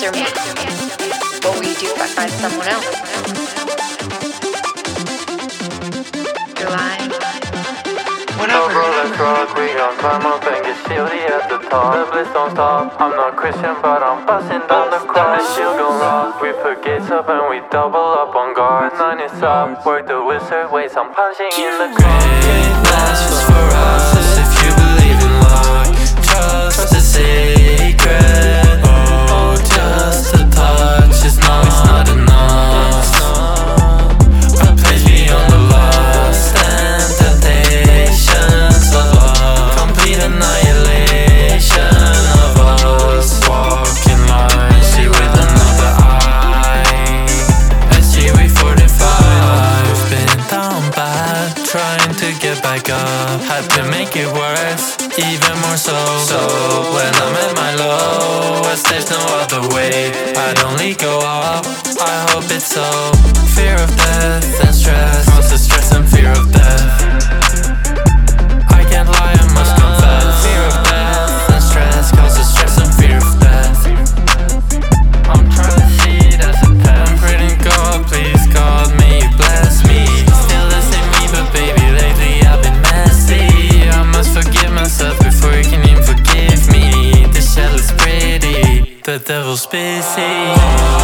answer me. What will you do if I find someone else? You're lying. Whenever let's rock, we gon' climb up and get shieldy at the top. The bliss don't stop. I'm not Christian, but I'm busting down the cross. The shield gon' rock. We put gates up and we double up on guard. 9 is up. Work the wizard ways. I'm punching in the clock. Greatness for us if you believe in luck. Trust the secret. Oh, just a touch is not enough. A place beyond the lust and temptations of love. Complete annihilation of us. Walk in line, see with another eye. SGV45. I've been down bad, trying to get back up. Had to make it worse, even more so. So when I'm at my lowest, there's no other way. I'd only go up, I hope it's so. Fear of death and stress, causes stress and fear of death. I can't lie, I must confess. Fear of death and stress, causes stress and fear of death. I'm trying to see it as a test. I'm praying God, please God, may you bless me. Still the same me, but baby, lately I've been messy. I must forgive myself before you can even forgive me. The shell is pretty, the devil's busy.